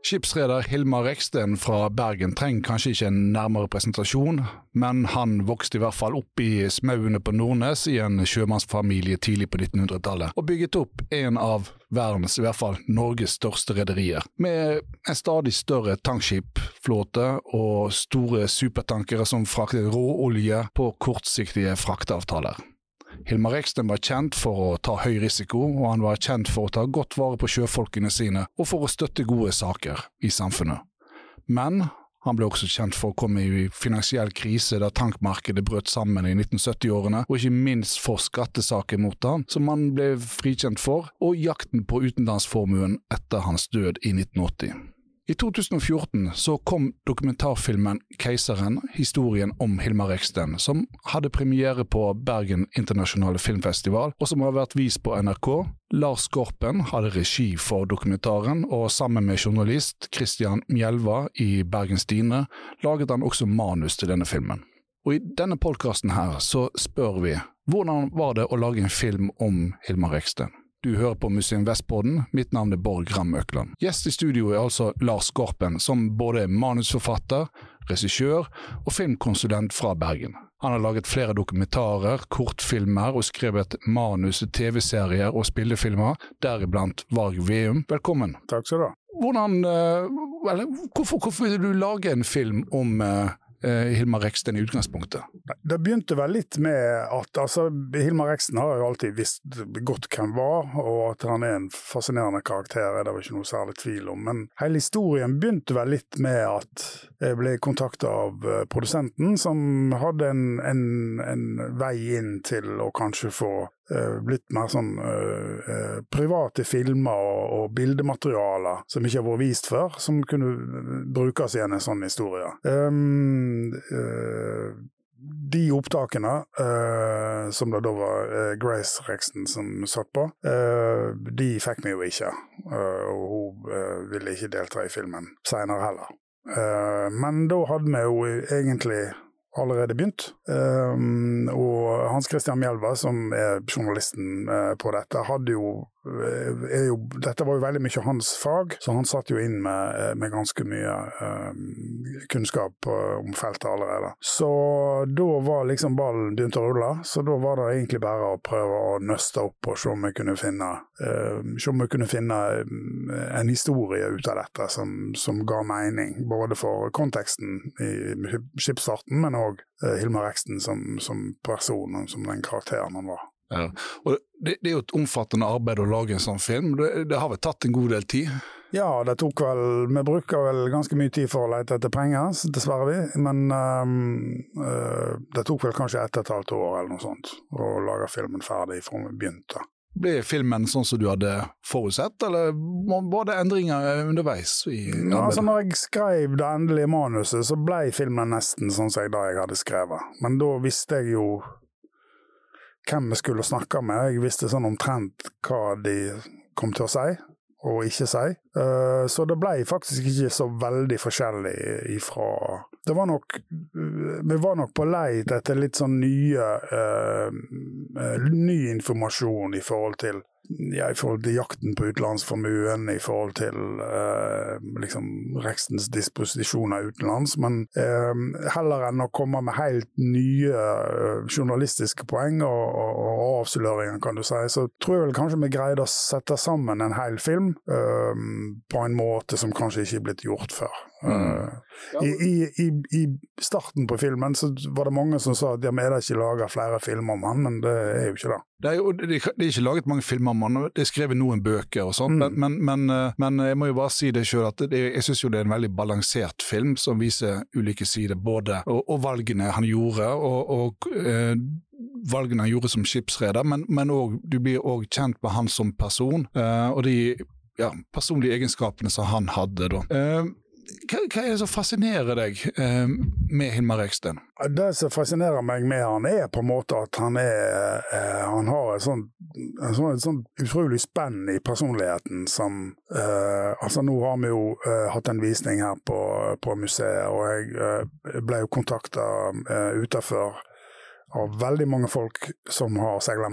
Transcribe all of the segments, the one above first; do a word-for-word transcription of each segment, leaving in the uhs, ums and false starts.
Skipsreder Hilmar Reksten fra Bergen trenger kanskje ikke en nærmere presentasjon, men han vokste i hvert fall opp i Smauene på Nordnes i en sjømannsfamilie tidlig på nittenhundretallet, og bygget opp en av verdens, i hvert fall Norges største rederier, med en stadig større tankskipflåte og store supertankere som fraktet råolje på kortsiktige frakteavtaler. Hilmar Reksten var kjent for å ta høy risiko, og han var kjent for å ta godt vare på sjøfolkene sine og for å støtte gode saker i samfunnet. Men han ble også kjent for å komme i finansiell krise da tankmarkedet brøt sammen i nittensytti-årene, og ikke minst for skattesaker mot han, som han ble frikjent for, og jakten på utenlandsformuen etter hans død i nittenåtti. I to tusen og fjorten så kom dokumentarfilmen Keiseren, historien om Hilmar Reksten, som hadde premiere på Bergen Internasjonale Filmfestival, og som har vært vist på N R K. Lars Skorpen hadde regi for dokumentaren, og sammen med journalist Christian Mjelva i Bergens Tidende laget han også manus til denne filmen. Og i denne podcasten her så spør vi, hvordan var det å lage en film om Hilmar Reksten? Du hører på Museum Vestpodden, mitt navn er Borg Gram Økland. Gjest i studio er altså Lars Skorpen, som både er manusforfatter, regissør og filmkonsulent fra Bergen. Han har laget flere dokumentarer, kortfilmer og skrevet manus, T V-serier og spillefilmer, deriblant Varg Veum. Velkommen. Takk skal du ha. Hvordan, eller, hvorfor, hvorfor vil du lage en film om Hilmar Reksten i utgangspunktet? Det begynte vel litt med at altså, Hilmar Reksten har jo alltid visst godt hvem var, og at han er en fascinerende karakter, det var ikke noe særlig tvil om. Men hele historien begynte vel litt med at jeg ble kontaktet av produsenten, som hadde en, en, en vei inn til å kanskje få Uh, blitt mer sånn uh, uh, private filmer og, og bildematerialer som ikke har vært vist før, som kunne brukes igjen i en sånn historie. Um, uh, de opptakene, uh, som det da var uh, Grace Reksten som satt på, uh, de fikk vi jo ikke, uh, og hun uh, ville ikke delta i filmen senere heller. Uh, men da hadde vi jo egentlig allerede begynt, um, og Hans Christian Mjelva, som er journalisten uh, på dette, hadde jo, uh, er jo, dette var jo veldig mye hans fag, så han satt jo inn med, med ganske mye uh, kunnskap uh, om feltet allerede. Så da var liksom ballen begynt å rulle, så da var det egentlig bare å prøve å nøste opp og se om vi kunne finne, uh, se om vi kunne finne en historie ut av dette som, som ga mening, både for konteksten i skipsfarten, men og Hilmar Reksten som, som person, som den karakteren han var. Ja. Og det, det er jo et omfattende arbeid å lage en sånn film. Det, det har vel tatt en god del tid? Ja, det tok vel, vi bruker vel ganske mye tid for å lete etter penger, dessverre vi, men um, uh, det tok vel kanskje ett og et halvt år eller noe sånt å lage filmen ferdig fra vi begynte. Ble filmen sånn som du hadde forutsett, eller var det endringer underveis? I ja, altså når jeg skrev det endelige manuset, så ble filmen nesten sånn som jeg da jeg hadde skrevet. Men da visste jeg jo hvem jeg skulle snakke med. Jeg visste sånn omtrent hva de kom til å si, og ikke si. Uh, så det ble faktisk ikke så veldig forskjellig ifra... Det var nok, vi var nok på leit etter litt sånn nye, uh, uh, ny informasjon i forhold til, ja, i forhold til jakten på utenlandsformuen, i forhold til uh, liksom Rekstens disposisjoner utenlands, men uh, heller enn å komme med helt nye uh, journalistiske poeng og, og, og avsløringer, kan du si, så tror jeg vel kanskje vi greide å sette sammen en hel film uh, på en måte som kanskje ikke er blitt gjort før. Uh, I, i, i, I starten på filmen så var det mange som sa at ja, men er det ikke laget flere filmer om han, men det er jo ikke det. Det er, jo, det er ikke laget mange filmer om han, det er skrevet noen bøker og sånt, mm. men, men, men jeg må jo bare si det selv at det, jeg synes jo det er en veldig balansert film som viser ulike sider, både og, og valgene han gjorde, og, og eh, valgene han gjorde som skipsreder, men, men også, du blir også kjent med han som person, eh, og de ja, personlige egenskapene som han hadde da. Eh, Hva, hva er det som fascinerer deg eh, med Hilmar Reksten? Det som fascinerer meg med han er på en måte at han er, eh, han har et sånt, en sånn, et sånt utrolig spenn i personligheten som, eh, altså nå har vi jo eh, hatt en visning her på, på museet, og jeg eh, ble jo kontaktet eh, utenfor av veldig mange folk som har seglet med han.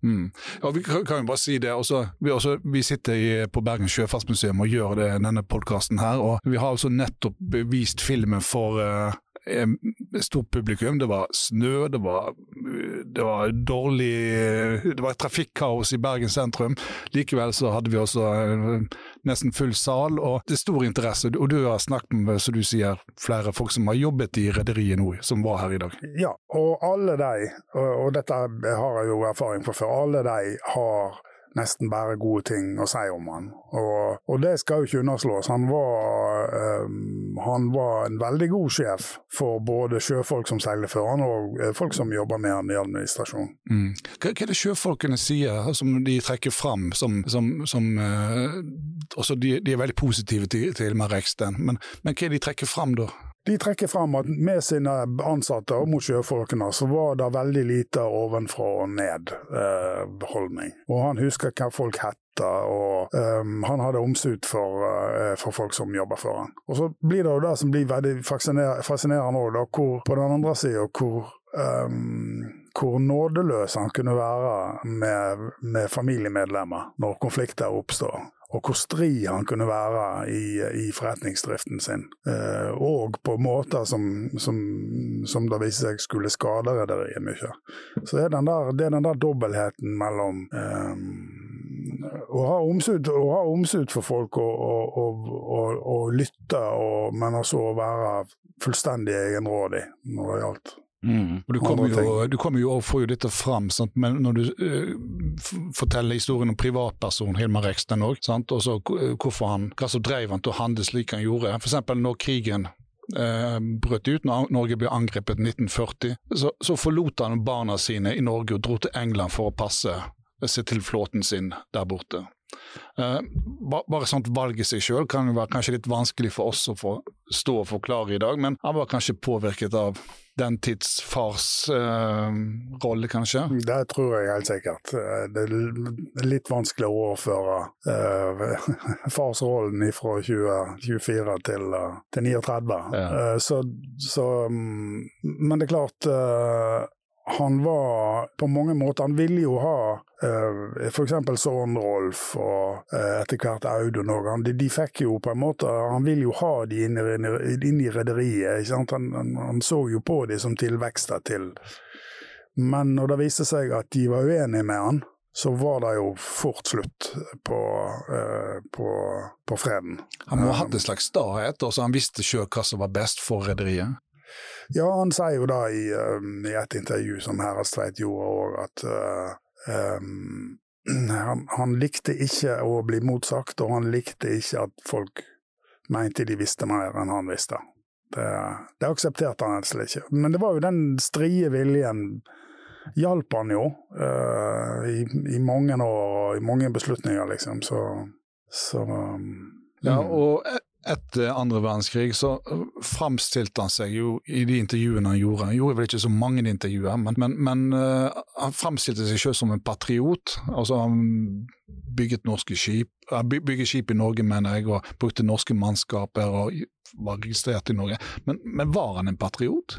Mm. Ja, vi kan jo bare si det. Også, vi, også, vi sitter i, på Bergen Sjøfartsmuseum og gjør det, denne podcasten her, og vi har altså nettopp vist filmen for uh, stort publikum. Det var snø, det var, det var dårlig, det var et trafikkaos i Bergen sentrum. Likevel så hadde vi også nesten full sal, og det er stor interesse. Og du har snakket med, som du sier, flere folk som har jobbet i rederiet nå, som var her i dag. Ja, og alle de, og, og dette har jeg jo erfaring for før, alle de har nesten bare gode ting å si om han. Og, og det skal jo ikke underslås. Han var, um, han var en veldig god sjef for både sjøfolk som seiler for han, og folk som jobber med han i administrasjon. Mm. Hva, hva er det sjøfolkene sier, som de trekker fram, som, som, som uh, også de, de er veldig positive til, til Hilmar Reksten, men, men hva er det de trekker fram da? De trekker frem at med sine ansatte og mot sjøfolkene så var det veldig lite ovenfra og ned eh, holdning. Og han husker hva folk hette, og um, han hadde omsut for, uh, for folk som jobber for han. Og så blir det jo det som blir veldig fasciner- fascinerende også, da, hvor på den andre siden, hvor, um, hvor nådeløs han kunne være med, med familiemedlemmer når konflikter oppstår. Og hvor stri han kunne være i, i forretningsdriften sin. Eh, og på måter som, som, som det viser seg skulle skade rederiet mye. Så det er den der, det er den der dobbeltheten mellom eh, å ha omsut, å ha omsut for folk og, og, og, og, og lytte, og, men også å være fullstendig egenrådig når det gjaldt. Mm. Og du kommer jo, du kommer jo og får jo dette fram, sant? Men når du uh, forteller historien om privatperson Hilmar Reksten også, sant? Og så uh, hvorfor han, hva som drev han til å handle slik han gjorde. For eksempel når krigen uh, brøt ut, når Norge ble angrepet i nitten førti, så, så forlot han barna sine i Norge og dro til England for å passe seg til flåten sin der borte. Uh, bare sånt valg i seg selv kan jo være kanskje litt vanskelig for oss å få stå og forklare i dag, men han var kanskje påvirket av den tids fars uh, rolle, kanskje? Det tror jeg helt sikkert. Det er litt vanskelig å overføre uh, farsrollen fra tjue, tjuefire til, uh, til trettini. Ja. Uh, så, så, um, men det er klart, uh, han var på mange måter, han ville jo ha uh, for eksempel Søren Rolf og uh, etter hvert Audun og han, de, de fikk jo på en måte, han ville jo ha de inn i, inn i rederiet, ikke sant? Han, han, han så jo på de som tilvekster til, men når det viste seg at de var uenige med han, så var det jo fort slutt på, uh, på, på freden. Han må ha hatt en slags stahet, og så han visste selv hva som var best for rederiet. Ja, han sier jo da i, um, i et intervju som Herredstveit gjorde også, at uh, um, han, han likte ikke å bli motsagt, og han likte ikke at folk mente de visste mer enn han visste. Det, det aksepterte han egentlig ikke. Men det var jo den strie viljen hjalp han jo uh, i, i mange år og i mange beslutninger, liksom. Så, så um, ja, og etter andre verdenskrig så framstilte han seg jo i de intervjuene han gjorde. Han gjorde vel ikke så mange intervjuer, men, men, men uh, han framstilte seg selv som en patriot. Altså han bygget norske skip, han bygget skip i Norge, mener jeg, og brukte norske mannskaper og var registrert i Norge. Men, men var han en patriot?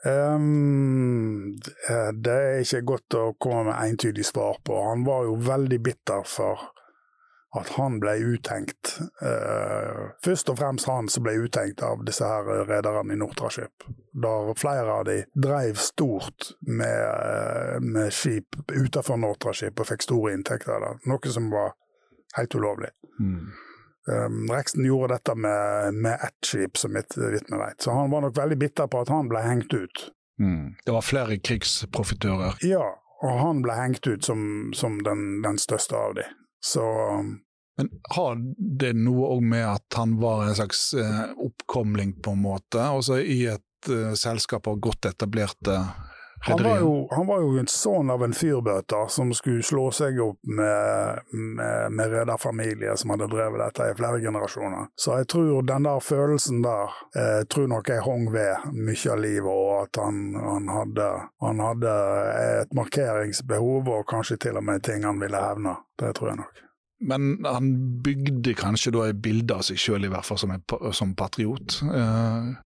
Um, det er ikke godt å komme med entydig svar på. Han var jo veldig bitter for at han ble uttenkt. Uh, først og fremst han som ble uttenkt av disse her rederne i Nortraship. Da flere av de drev stort med, med skip utenfor Nortraship og fikk store inntekter der. Noe som var helt ulovlig. Mm. Um, Reksten gjorde dette med, med ett skip, som vidt vi vet. Så han var nok veldig bitter på at han ble hengt ut. Mm. Det var flere krigsprofitører. Ja, og han ble hengt ut som, som den, den største av de. Så, men har det noe også med at han var en slags eh, oppkomling på en måte, også i et eh, selskap av godt etablerte rederier? Han var jo, han var jo en sånn av en fyrbøter som skulle slå seg opp med, med, med rederfamilier som hadde drevet dette i flere generasjoner. Så jeg tror den der følelsen der, eh, tror nok jeg hong ved mye av livet, og at han, han, hadde, han hadde et markeringsbehov, og kanskje til og med ting han ville hevne. Det tror jeg nok. Men han bygde kanskje da et bilde av seg selv, i hvert fall som, en, som patriot. Uh,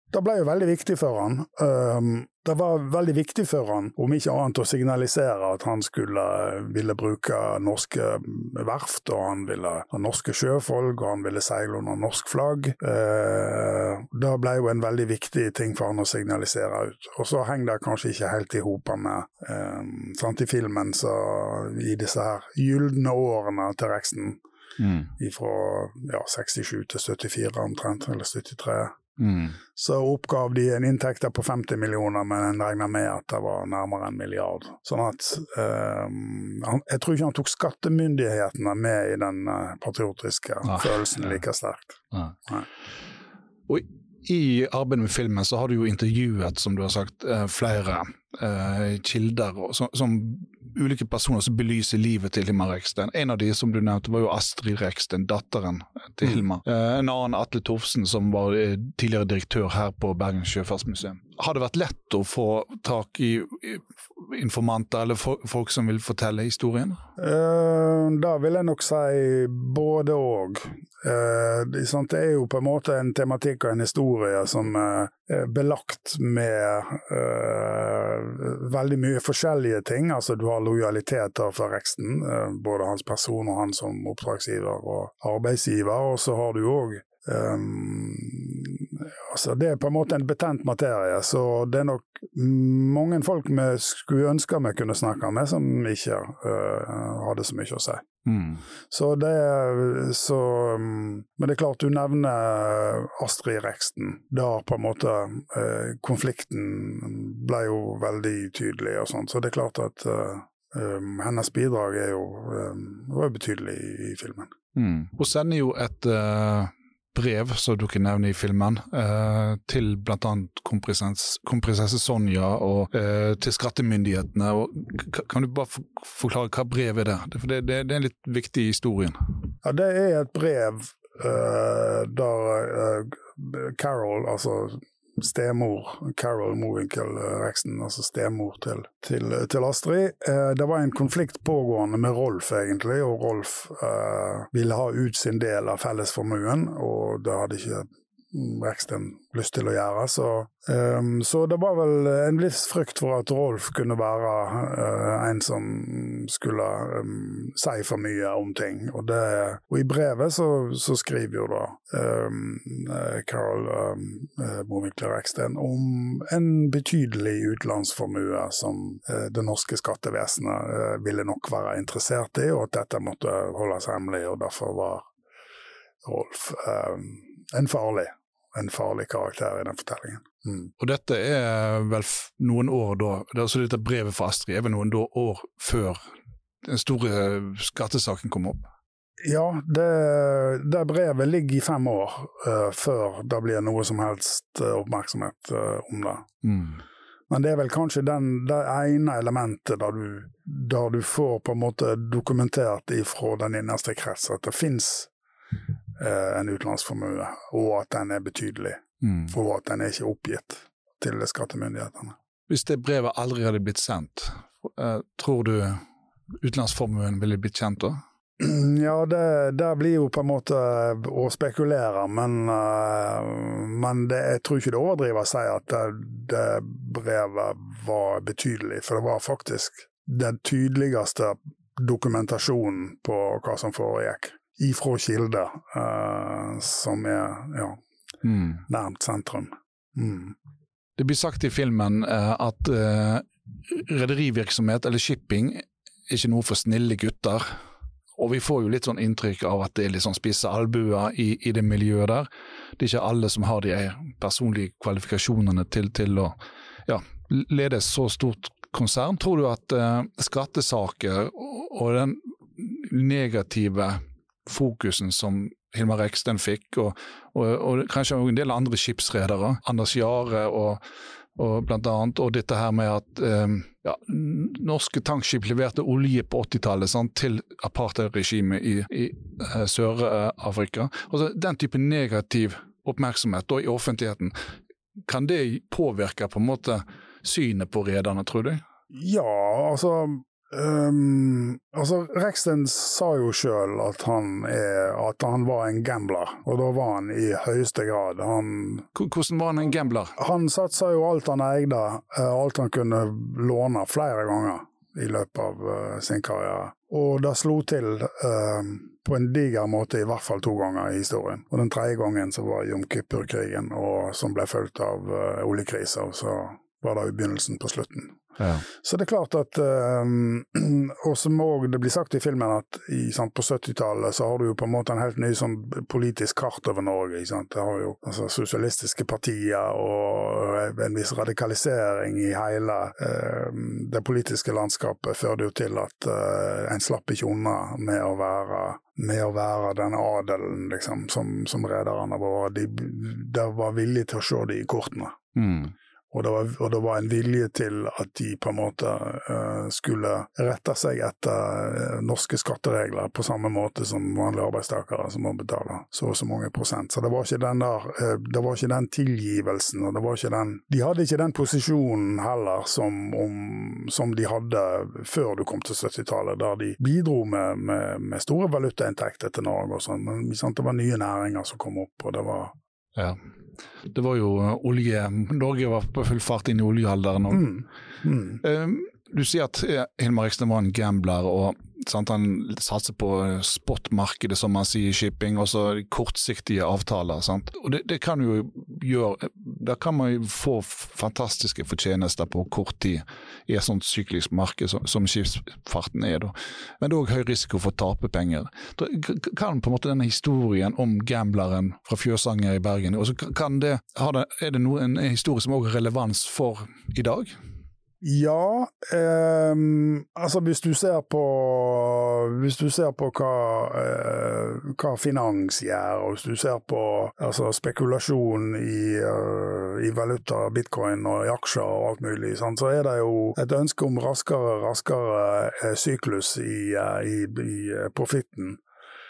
det ble jo veldig viktig for han. Um, det var veldig viktig for han, om ikke annet å signalisere at han skulle ville bruke norske verft, og han ville ha norske sjøfolk, og han ville seile under norsk flagg. Uh, det ble jo en veldig viktig ting for han å signalisere ut. Og så henger det kanskje ikke helt i hopa med um, sant, i filmen, så i disse her gyldne årene til Rexton, mm. fra ja, sekstisju til syttifire omtrent, eller syttitre. Mm. Så oppgav de en inntekter på femti millioner, men en regner med at det var nærmere en milliard. Sånn at um, han, jeg tror ikke han tok skattemyndighetene med i den uh, patriotiske ah, følelsen ja. like sterkt. Ah. Ja. Og i arbeidet med filmen så har du jo intervjuet, som du har sagt, flere uh, kilder som, som ulike personer som belyser livet til Hilmar Rexten. En av de som du nevnte var jo Astrid Rexten, datteren til Hilmar. Mm. Uh, en annen Atle Tofsen som var tidligere direktør her på Bergens Sjøfartsmuseum. Har det vært lett å få tak i informanter eller folk som vil fortelle historien? Uh, da vil jeg nok si både og. Uh, det, sant, det er jo på en måte en tematikk og en historie som uh, er belagt med uh, veldig mye forskjellige ting. Altså du har lojaliteter for Rexten, uh, både hans person og han som oppdragsgiver og arbeidsgiver, og så har du jo også Um, altså det er på en måte en betent materie, så det er nok mange folk vi skulle ønske vi kunne snakke med som ikke uh, hadde så mye å si. Mm. Så det så, um, men det er klart du nevner Astrid Rexten, der på en måte uh, konflikten ble jo veldig tydelig og sånt, så det er klart at uh, um, hennes bidrag er jo um, var betydelig i, i filmen. Mm. Hun sender jo et uh brev, som du kan nevne i filmen, eh, til blant annet kronprinsesse Sonja og eh, til skattemyndighetene. Og kan du bare forklare hva brevet er? For det, det, det er en litt viktig historie. Ja, det er et brev uh, der uh, Carol, altså stemor, Carol Mowinckel Rexten, altså stemor til, til, til Astrid. Eh, det var en konflikt pågående med Rolf egentlig, og Rolf eh, ville ha ut sin del av fellesformuen, og det hadde ikke Rexten lyst til å gjøre. Så, um, så det var vel en viss frykt for at Rolf kunne være uh, en som skulle um, si for mye om ting. Og, det, og i brevet så, så skriver jo da um, Carol um, Mowinckel Rexten om en betydelig utlandsformue som uh, det norske skattevesenet uh, ville nok være interessert i, og at dette måtte holdes hemmelig, og derfor var Rolf um, en farlig en farlig karakter i den fortellingen. Mm. Og dette er vel noen år da, det er altså dette brevet fra Astrid, er vel noen år før den store skattesaken kom opp? Ja, det, det brevet ligger i fem år uh, før det blir noe som helst uh, oppmerksomhet uh, om det. Mm. Men det er vel kanskje den, det ene elementet der du, der du får på en måte dokumentert ifra den innerste krets, at det finnes en utenlandsformue, og at den er betydelig, mm. og at den er ikke oppgitt til skattemyndighetene. Hvis det brevet aldri hadde blitt sendt, uh, tror du utenlandsformuen ville blitt kjent da? Ja, det, det blir jo på en måte å spekulere, men, uh, men det, jeg tror ikke det overdriver å si at det, det brevet var betydelig, for det var faktisk den tydeligste dokumentasjonen på hva som foregikk. Ifra kilde, uh, som er ja, mm. nærmt sentrum. Mm. Det blir sagt i filmen uh, at uh, rederivirksomhet eller shipping er ikke noe for snille gutter. Og vi får jo litt sånn inntrykk av at det er litt sånn spisse albuer i, i det miljøet der. Det er ikke alle som har de personlige kvalifikasjonene til, til å ja, lede så stort konsern. Tror du at uh, skattesaker og, og den negative fokusen som Hilmar Rexten fikk, og, og, og kanskje en del andre skipsredere, Anders Jahre og, og blant annet, og dette her med at um, ja, norske tankskip leverte olje på åttitallet sant, til apartheidregimet i, i uh, Sør-Afrika. Altså, den type negativ oppmerksomhet da, i offentligheten, kan det påvirke på en måte synet på rederne, tror du? Ja, altså Um, altså Reksten sa jo selv at han, er, at han var en gambler, og da var han i høyeste grad. Han, Hvordan var han en gambler? Han satsa jo alt han eide, alt han kunne låne flere ganger i løpet av uh, sin karriere. Og det slo til uh, på en diger måte i hvert fall to ganger i historien. Og den tredje gangen så var Jom Kippur-krigen, og som ble fulgt av uh, oljekriser, så var det i begynnelsen på slutten. Ja. Så det er klart at, um, og som også det blir sagt i filmen, at i, sant, på syttitallet så har du jo på en måte en helt ny sånn, politisk kart over Norge. Sant? Det har jo altså, sosialistiske partier og en viss radikalisering i hele uh, det politiske landskapet førte jo til at uh, en slapp ikke unna med å være, med å være den adelen liksom, som, som rederne var. De, de var villige til å se det i kortene. Mm. Og det, var, og det var en vilje til at de på en måte uh, skulle rette seg etter uh, norske skatteregler på samme måte som vanlige arbeidstakere som må betale så og så mange prosent. Så det var ikke den der, uh, det var ikke den tilgivelsen, og det var ikke den, de hadde ikke den posisjonen heller som, om, som de hadde før du kom til syttitallet, der de bidro med, med, med store valutainntekter til Norge og sånn, men sant, det var nye næringer som kom opp, og det var... Ja. Det var jo olje, Norge var på full fart inn i oljealderen. Og, mm. Mm. Um, du sier at Hilmar Reksten var en gambler, og sant, han satser på spotmarkedet, som man sier, shipping, og så kortsiktige avtaler. Sant? Og det, det kan jo gjøre, da kan man jo få fantastiske fortjenester på kort tid i et sånt syklisk marked som, som skipsfarten er. Da. Men det er også høy risiko for å tape penger. Da kan på en måte denne historien om gambleren fra Fjøsanger i Bergen, og så kan det, det, er det noe, en historie som også har relevans for i dag? Ja, eh, altså hvis du ser på hvis du ser på hva, eh, hva finans gjør, og hvis du ser på altså, spekulasjon i, uh, i valuta, bitcoin og i aksjer og alt mulig, sånn, så er det jo et ønske om raskere, raskere eh, syklus i, uh, i, i profitten.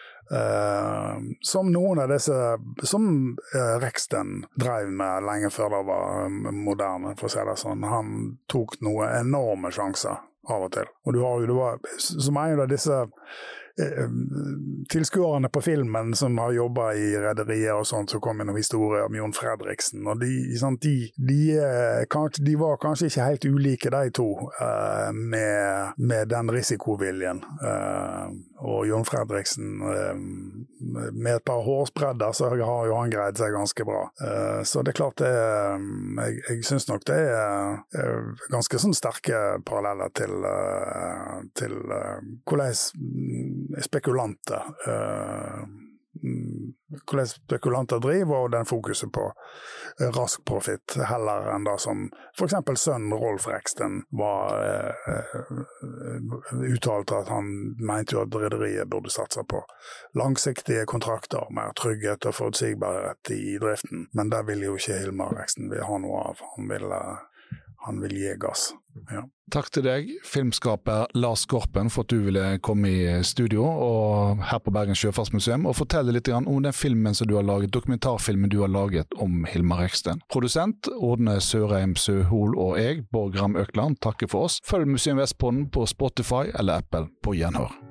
Uh, som noen av disse som uh, Reksten drev med lenge før det var um, moderne, for å si det sånn. Han tok noen enorme sjanser av og til. Og du har jo, det var, som en av disse uh, tilskuerne på filmen som har jobbet i rederier og sånt, så kom en historie om Jon Fredriksen, og de, sant, de, de, uh, kanskje, de var kanskje ikke helt ulike de to uh, med, med den risikoviljen. Uh, og Jon Fredriksen uh, med et par hårspredder så har jo han greid seg ganske bra. Uh, så det er klart det uh, jeg, jeg synes nok det er uh, ganske sånn sterke paralleller til, uh, til uh, hvordan spekulanter uh, hvordan spekulanter driver, og den fokuset på rask profitt, heller enn det som for eksempel sønnen Rolf Reksten var uh, uttalt at han mente jo at rederiet burde satse på langsiktige kontrakter, mer trygghet og forutsigbarhet i driften. Men det vil jo ikke Hilmar Reksten vil ha noe av. Han vil, uh, han vil gi gass. Ja. Takk til deg, filmskaper Lars Skorpen, for at du ville komme i studio og her på Bergens Sjøfartsmuseum og fortelle litt om den filmen som du har laget, dokumentarfilmen du har laget om Hilmar Reksten. Produsent Ådne Sørheim Søhol og jeg, Borg Ram Økland, takker for oss. Følg Museum Vestpodden på Spotify eller Apple på gjenhør.